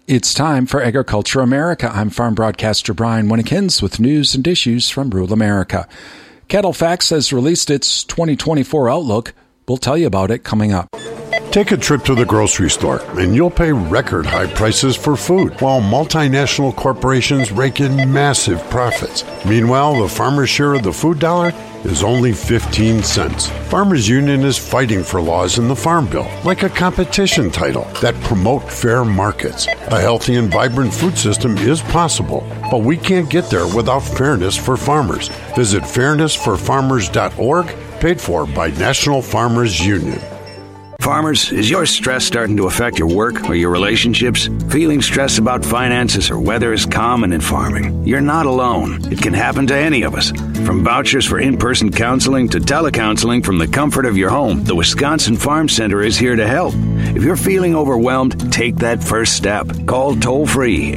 It's time for Agriculture America. I'm farm broadcaster Brian Winnekins with news and issues from rural America. Cattle Facts has released its 2024 outlook. We'll tell you about it coming up. Take a trip to the grocery store, and you'll pay record high prices for food, while multinational corporations rake in massive profits. Meanwhile, the farmer's share of the food dollar is only 15 cents. Farmers Union is fighting for laws in the Farm Bill, like a competition title, that promote fair markets. A healthy and vibrant food system is possible, but we can't get there without fairness for farmers. Visit fairnessforfarmers.org, paid for by National Farmers Union. Farmers, is your stress starting to affect your work or your relationships? Feeling stressed about finances or weather is common in farming. You're not alone. It can happen to any of us. From vouchers for in-person counseling to telecounseling from the comfort of your home, the Wisconsin Farm Center is here to help. If you're feeling overwhelmed, take that first step. Call toll-free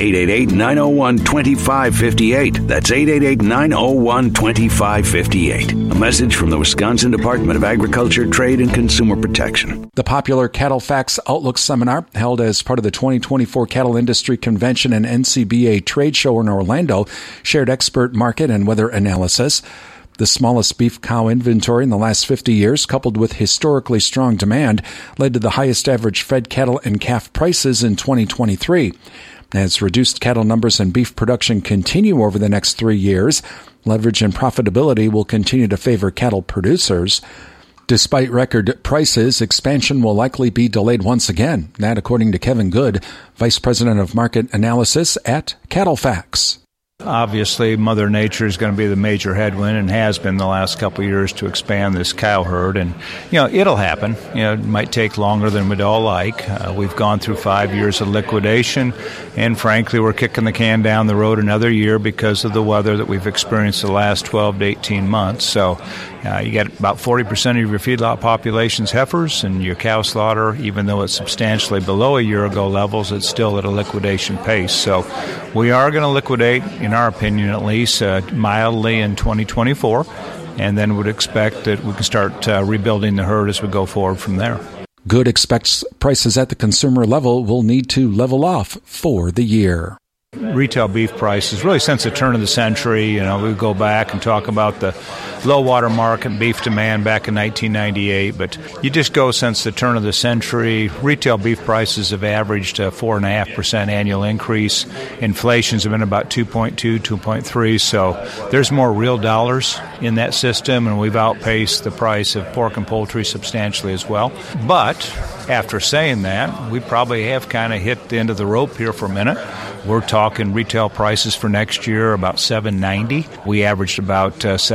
888-901-2558. That's 888-901-2558. A message from the Wisconsin Department of Agriculture, Trade, and Consumer Protection. The popular Cattle Facts Outlook Seminar, held as part of the 2024 Cattle Industry Convention and NCBA Trade Show in Orlando, shared expert market and weather analysis. The smallest beef cow inventory in the last 50 years, coupled with historically strong demand, led to the highest average fed cattle and calf prices in 2023. As reduced cattle numbers and beef production continue over the next 3 years, leverage and profitability will continue to favor cattle producers. Despite record prices, expansion will likely be delayed once again. That according to Kevin Good, Vice President of Market Analysis at Cattle Facts. Obviously, Mother Nature is going to be the major headwind and has been the last couple of years to expand this cow herd. And, it'll happen. It might take longer than we'd all like. We've gone through 5 years of liquidation, and frankly, we're kicking the can down the road another year because of the weather that we've experienced the last 12 to 18 months. So you get about 40% of your feedlot population's heifers, and your cow slaughter, even though it's substantially below a year ago levels, it's still at a liquidation pace. So we are going to liquidate, in our opinion at least, mildly in 2024, and then would expect that we can start rebuilding the herd as we go forward from there. Good expects prices at the consumer level will need to level off for the year. Retail beef prices, really since the turn of the century, we go back and talk about the low water mark and beef demand back in 1998, but you just go since the turn of the century, retail beef prices have averaged a 4.5% annual increase. Inflation's been about 2.2, 2.3, so there's more real dollars in that system, and we've outpaced the price of pork and poultry substantially as well. But after saying that, we probably have kind of hit the end of the rope here for a minute. We're talking retail prices for next year about $7.90. We averaged about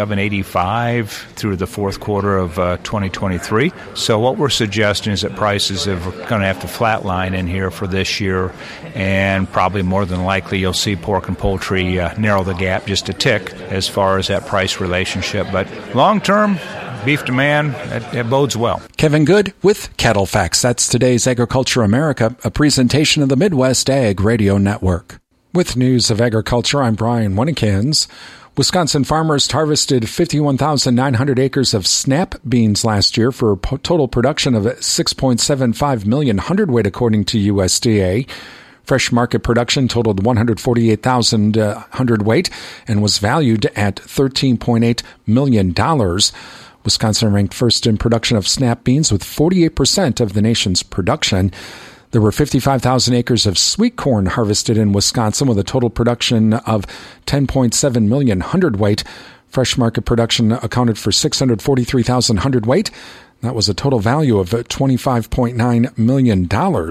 $7.85 through the fourth quarter of 2023. So what we're suggesting is that prices are going to have to flatline in here for this year, and probably more than likely you'll see pork and poultry narrow the gap just a tick as far as that price relationship. But long term, beef demand, it bodes well. Kevin Good with Cattle Facts. That's today's Agriculture America, a presentation of the Midwest Ag Radio Network. With news of agriculture, I'm Brian Winnekins. Wisconsin farmers harvested 51,900 acres of snap beans last year for a total production of 6.75 million hundredweight, according to USDA. Fresh market production totaled 148,000 hundredweight and was valued at $13.8 million. Wisconsin ranked first in production of snap beans with 48% of the nation's production. There were 55,000 acres of sweet corn harvested in Wisconsin with a total production of 10.7 million hundredweight. Fresh market production accounted for 643,000 hundredweight. That was a total value of $25.9 million.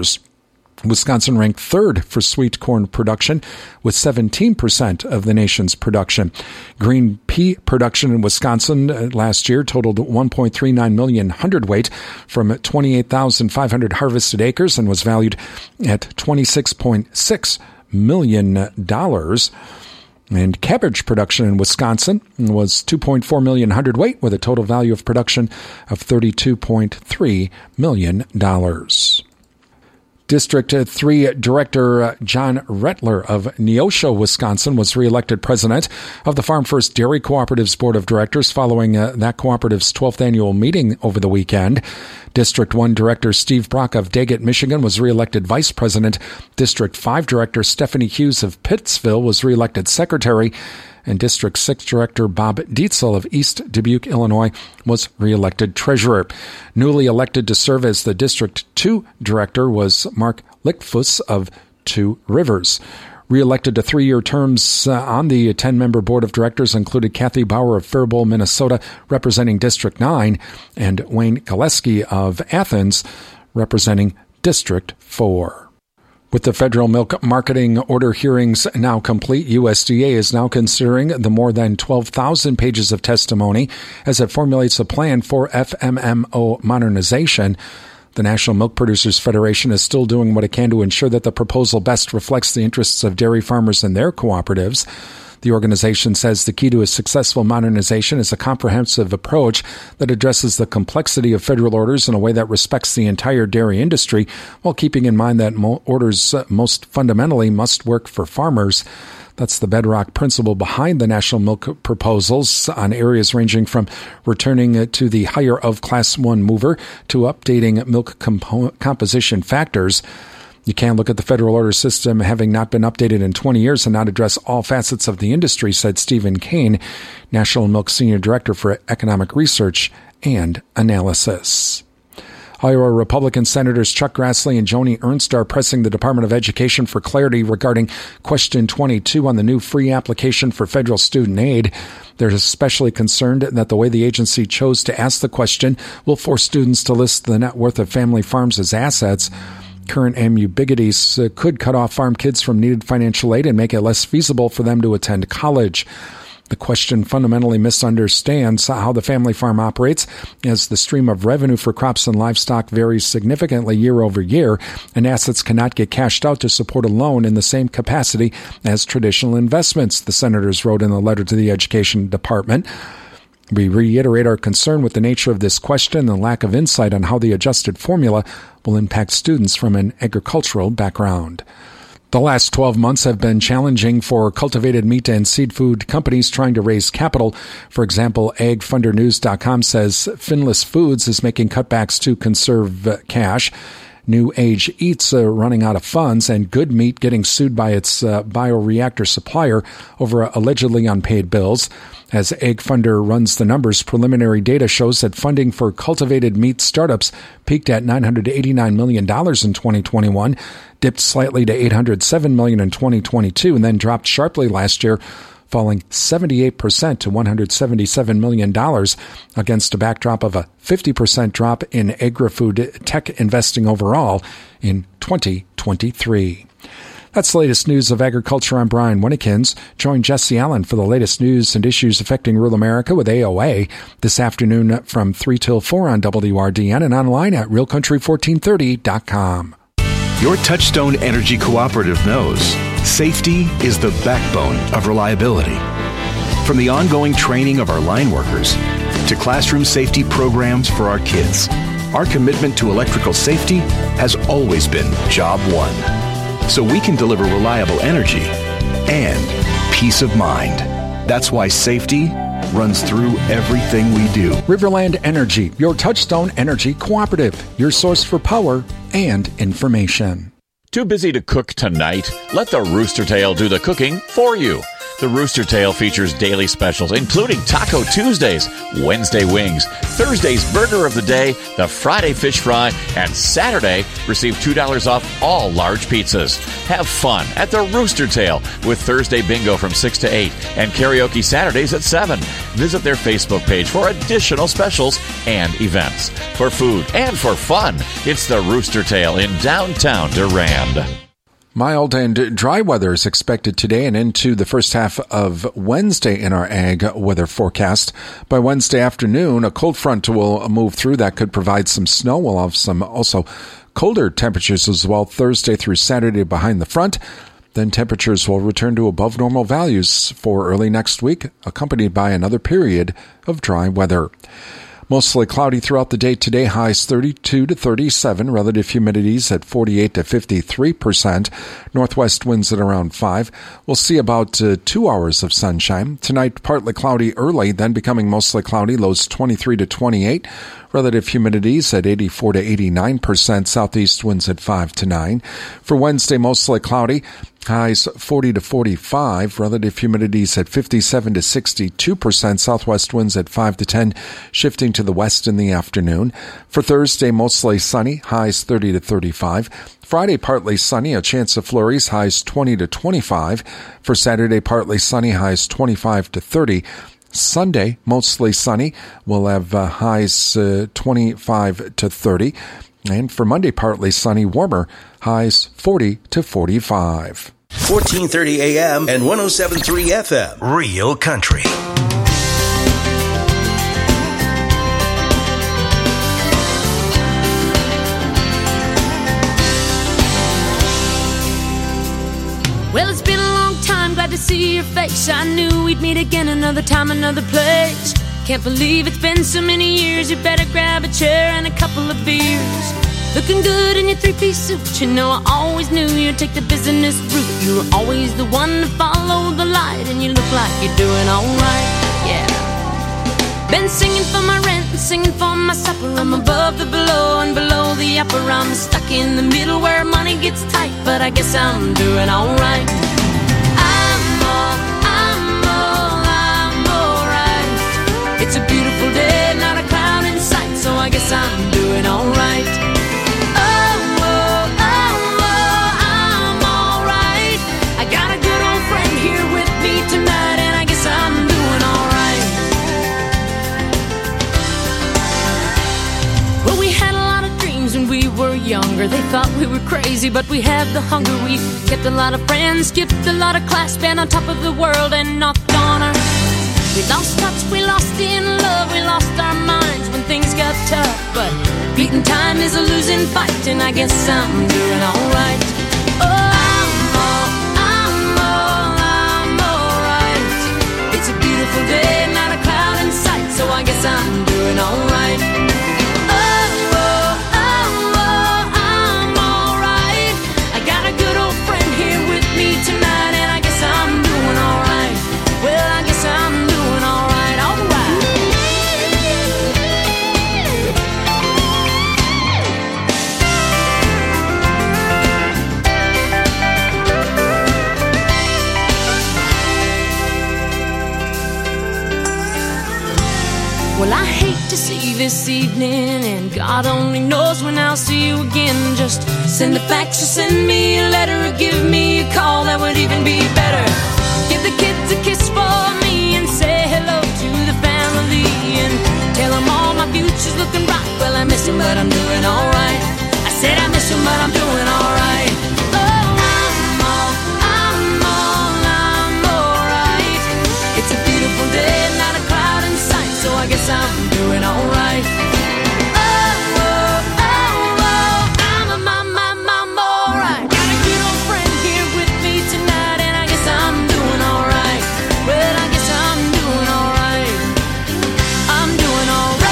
Wisconsin ranked third for sweet corn production with 17% of the nation's production. Green pea production in Wisconsin last year totaled 1.39 million hundredweight from 28,500 harvested acres and was valued at $26.6 million. And cabbage production in Wisconsin was 2.4 million hundredweight with a total value of production of $32.3 million. District 3 Director John Rettler of Neosho, Wisconsin, was reelected president of the Farm First Dairy Cooperative's Board of Directors following that cooperative's 12th annual meeting over the weekend. District 1 Director Steve Brock of Daggett, Michigan, was reelected vice president. District 5 Director Stephanie Hughes of Pittsville was reelected secretary. And District 6 Director Bob Dietzel of East Dubuque, Illinois, was reelected treasurer. Newly elected to serve as the District 2 Director was Mark Lichtfuss of Two Rivers. Reelected to 3-year terms on the 10-member board of directors included Kathy Bauer of Faribault, Minnesota, representing District 9, and Wayne Gillespie of Athens, representing District 4. With the federal milk marketing order hearings now complete, USDA is now considering the more than 12,000 pages of testimony as it formulates a plan for FMMO modernization. The National Milk Producers Federation is still doing what it can to ensure that the proposal best reflects the interests of dairy farmers and their cooperatives. The organization says the key to a successful modernization is a comprehensive approach that addresses the complexity of federal orders in a way that respects the entire dairy industry while keeping in mind that orders most fundamentally must work for farmers. That's the bedrock principle behind the national milk proposals on areas ranging from returning to the higher of Class 1 mover to updating milk composition factors. You can't look at the federal order system having not been updated in 20 years and not address all facets of the industry, said Stephen Kane, National Milk Senior Director for Economic Research and Analysis. Iowa Republican Senators Chuck Grassley and Joni Ernst are pressing the Department of Education for clarity regarding Question 22 on the new free application for federal student aid. They're especially concerned that the way the agency chose to ask the question will force students to list the net worth of family farms as assets. Current ambiguities could cut off farm kids from needed financial aid and make it less feasible for them to attend college. The question fundamentally misunderstands how the family farm operates, as the stream of revenue for crops and livestock varies significantly year over year, and assets cannot get cashed out to support a loan in the same capacity as traditional investments, the senators wrote in a letter to the Education Department. We reiterate our concern with the nature of this question and the lack of insight on how the adjusted formula will impact students from an agricultural background. The last 12 months have been challenging for cultivated meat and seafood companies trying to raise capital. For example, AgFunderNews.com says Finless Foods is making cutbacks to conserve cash. New Age Eats running out of funds, and Good Meat getting sued by its bioreactor supplier over allegedly unpaid bills. As AgFunder runs the numbers, preliminary data shows that funding for cultivated meat startups peaked at $989 million in 2021, dipped slightly to $807 million in 2022, and then dropped sharply last year, falling 78% to $177 million against a backdrop of a 50% drop in agri-food tech investing overall in 2023. That's the latest news of agriculture. I'm Brian Winnekins. Join Jesse Allen for the latest news and issues affecting rural America with AOA this afternoon from 3 till 4 on WRDN and online at realcountry1430.com. Your Touchstone Energy Cooperative knows safety is the backbone of reliability. From the ongoing training of our line workers to classroom safety programs for our kids, our commitment to electrical safety has always been job one. So we can deliver reliable energy and peace of mind. That's why safety runs through everything we do. Riverland Energy, your Touchstone Energy Cooperative, your source for power and information. Too busy to cook tonight? Let the Rooster Tail do the cooking for you. The Rooster Tail features daily specials, including Taco Tuesdays, Wednesday wings, Thursday's burger of the day, the Friday fish fry, and Saturday, receive $2 off all large pizzas. Have fun at the Rooster Tail with Thursday bingo from 6 to 8 and karaoke Saturdays at 7. Visit their Facebook page for additional specials and events. For food and for fun, it's the Rooster Tail in downtown Durand. Mild and dry weather is expected today and into the first half of Wednesday in our ag weather forecast. By Wednesday afternoon, a cold front will move through that could provide some snow. We'll have some also colder temperatures as well Thursday through Saturday behind the front. Then temperatures will return to above normal values for early next week, accompanied by another period of dry weather. Mostly cloudy throughout the day today. Highs 32 to 37. Relative humidities at 48 to 53%. Northwest winds at around 5. We'll see about 2 hours of sunshine. Tonight, partly cloudy early, then becoming mostly cloudy. Lows 23 to 28. Relative humidities at 84 to 89%. Southeast winds at 5 to 9. For Wednesday, mostly cloudy. Highs 40 to 45. Relative humidities at 57 to 62%. Southwest winds at 5 to 10, shifting to the west in the afternoon. For Thursday, mostly sunny. Highs 30 to 35. Friday, partly sunny. A chance of flurries. Highs 20 to 25. For Saturday, partly sunny. Highs 25 to 30. Sunday, mostly sunny. We'll have highs 25 to 30. And for Monday, partly sunny, warmer, highs 40 to 45. 1430 AM and 107.3 FM. Real Country. Well, it's been a long time, glad to see your face. I knew we'd meet again another time, another place. Can't believe it's been so many years. You better grab a chair and a couple of beers. Looking good in your three-piece suit. You know I always knew you'd take the business route. You were always the one to follow the light, and you look like you're doing alright, yeah. Been singing for my rent and singing for my supper. I'm above the below and below the upper. I'm stuck in the middle where money gets tight, but I guess I'm doing alright. It's a beautiful day, not a cloud in sight, so I guess I'm doing alright. Oh, I'm alright. I got a good old friend here with me tonight, and I guess I'm doing alright. Well, we had a lot of dreams when we were younger. They thought we were crazy, but we had the hunger. We kept a lot of friends, skipped a lot of class, been on top of the world and knocked on our. We lost touch, we lost in love, we lost our minds when things got tough. But beating time is a losing fight, and I guess I'm doing alright. Oh, I'm alright. It's a beautiful day, not a cloud in sight, so I guess I'm doing alright. Oh, I'm alright. I got a good old friend here with me tonight, and I guess I'm doing alright. Well, I guess I'm doing alright, alright. Well, I hate to see you this evening, and God only knows when I'll see you again. Just send a fax or send me a letter or give me a call, that would even be better. Give the kids a kiss for me and say hello to the family, and tell them all my future's looking bright. Well, I miss him, but I'm doing alright. I said I miss him, but I'm doing alright. Oh, I'm alright. It's a beautiful day, not a cloud in sight, so I guess I'm doing alright. I'm alright. Got a good old friend here with me tonight, and I guess I'm doing alright. Well, I guess I'm doing alright. I'm doing alright.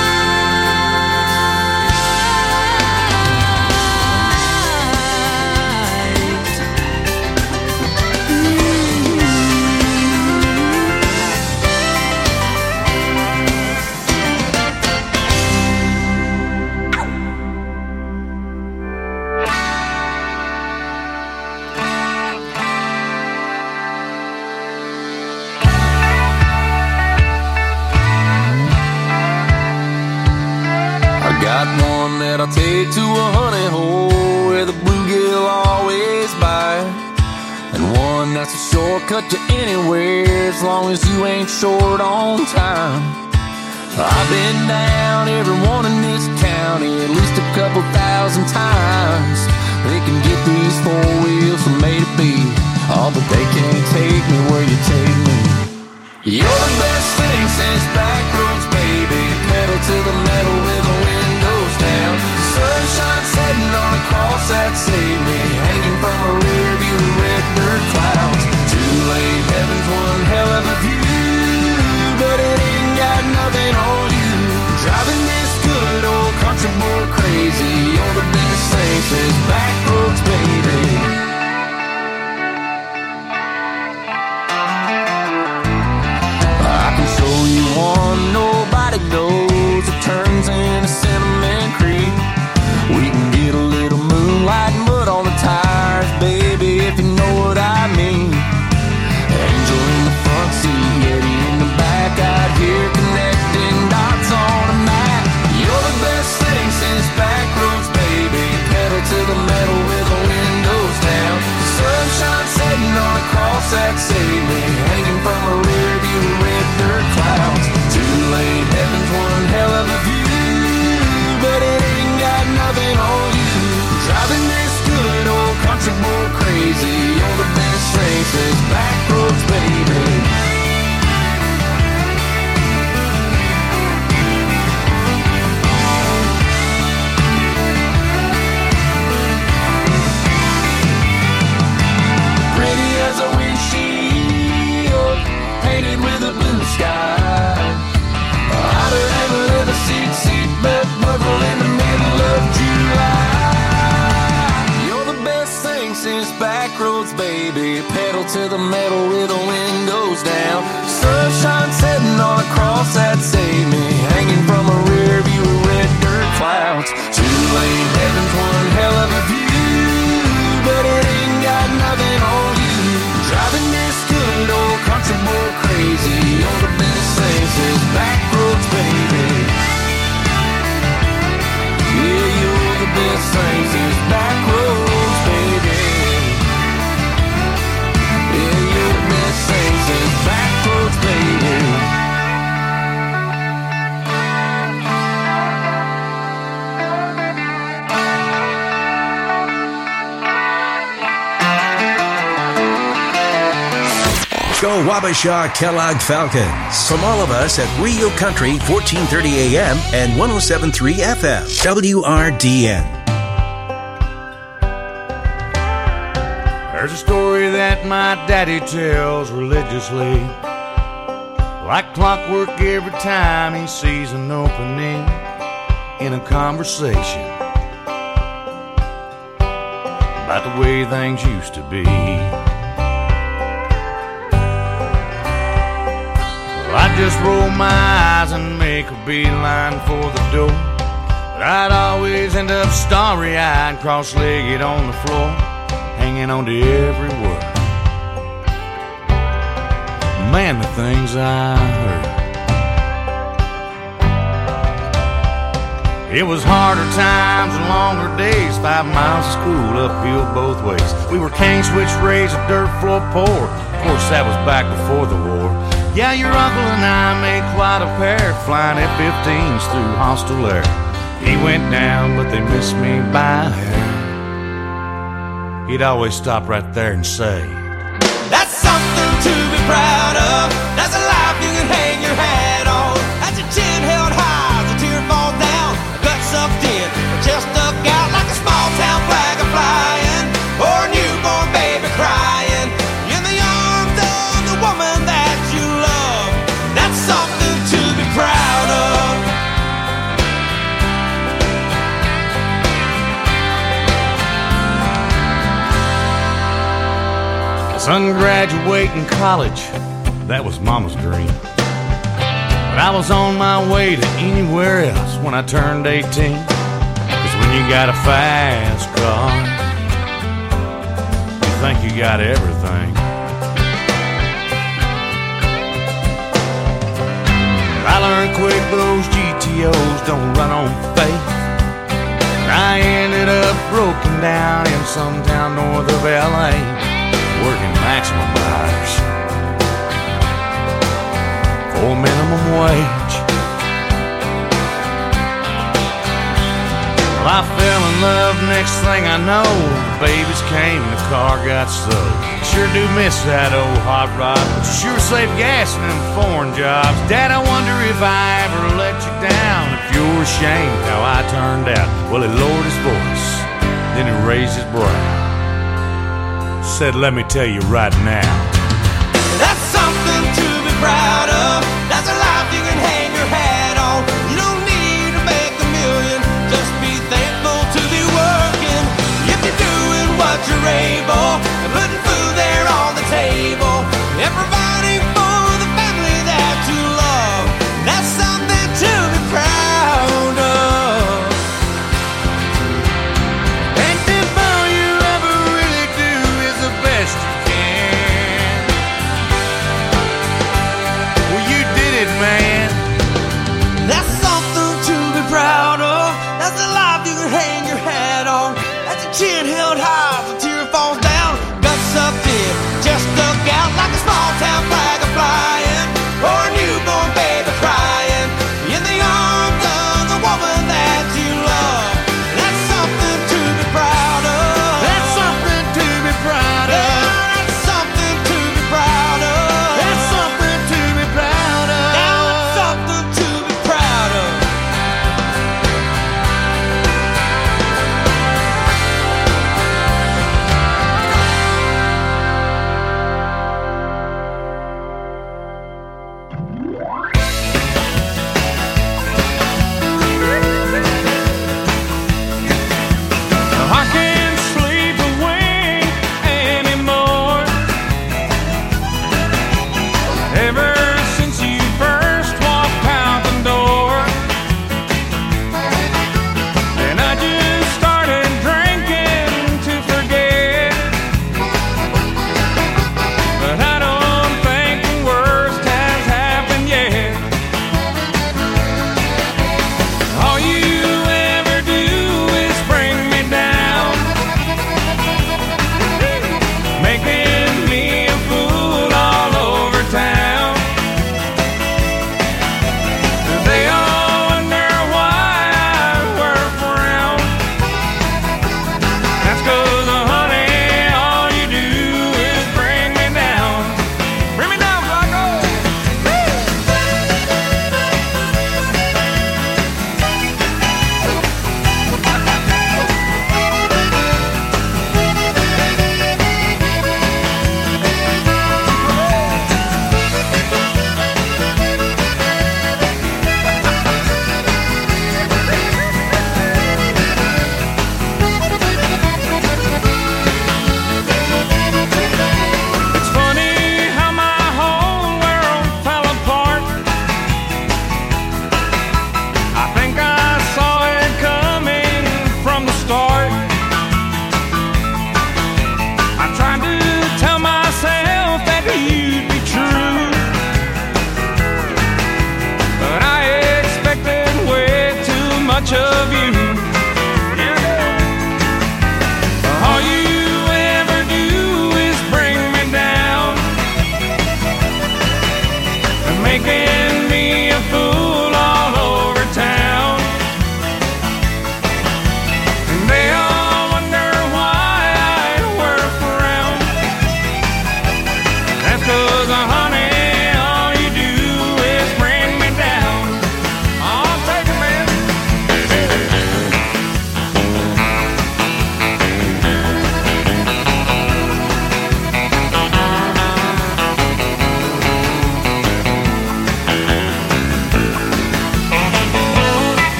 Got one that I'll take to a honey hole where the bluegill always bite, and one that's a shortcut to anywhere as long as you ain't short on time. I've been down every one in this county at least a couple thousand times. They can get these four wheels from A to B, oh, but they can't take me where you take me. You're the best thing since back roads, baby. Pedal to the metal with the windows down. Sunshine setting on a cross that saved me, hanging from a rear view of red dirt clouds. Two lane heaven's one hell of a view, but it ain't got nothing on you. of metal with the windows down. Sunshine setting on a cross that saved me, hanging from a rear view of red dirt clouds. Two-lane heaven's one hell of a view, but it ain't got nothing on you. Driving this good old country boy crazy, all the best things is back roads, baby. Yeah, you're the best things is back roads, baby. Yeah, you're the best things is back roads, baby. Go Wabasha Kellogg Falcons. From all of us at Rio Country, 1430 AM and 107.3 FM. WRDN. There's a story that my daddy tells religiously, like clockwork every time he sees an opening in a conversation about the way things used to be. I'd just roll my eyes and make a beeline for the door, but I'd always end up starry-eyed, cross-legged on the floor, hanging on to every word. Man, the things I heard. It was harder times and longer days, 5 miles of school uphill both ways. We were cane switch raised, a dirt floor poor. Of course, that was back before the war. Yeah, your uncle and I made quite a pair, flying F-15s through hostile air. He went down, but they missed me by a hair. He'd always stop right there and say, That's something to be proud of. That's a life you can hang your hat on. That's your chin held high as a tear falls down. A gut sucked in, a chest stuck out like a small town flag a flying, or a newborn baby crying in the arms of the woman that you love. That's something to be proud of. son graduating college, that was Mama's dream. But I was on my way to anywhere else when I turned 18. 'Cause when you got a fast car, you think you got everything. But I learned quick those GTOs don't run on faith. I ended up broken down in some town north of LA, working maximum hours for minimum wage. Well, I fell in love, next thing I know, babies came and the car got sold. Sure do miss that old hot rod, but sure save gas in them foreign jobs. Dad, I wonder if I ever let you down, if you're ashamed how I turned out. Well, he lowered his voice, then he raised his brow, said, let me tell you right now, that's something to be proud of. That's a life you can hang your hat on. You don't need to make a million, just be thankful to be working. If you're doing what you're able, and putting food there on the table, and providing for the family that you love, that's something to be proud of. And if all you ever really do is the best you can,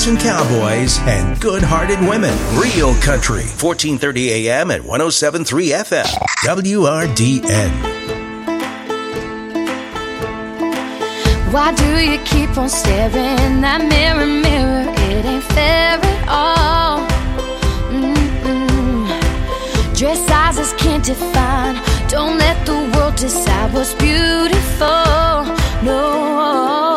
Texan cowboys, and good-hearted women. Real Country, 1430 AM and 107.3 FM. WRDN. Why do you keep on staring that mirror, mirror? It ain't fair at all. Dress sizes can't define. Don't let the world decide what's beautiful. No.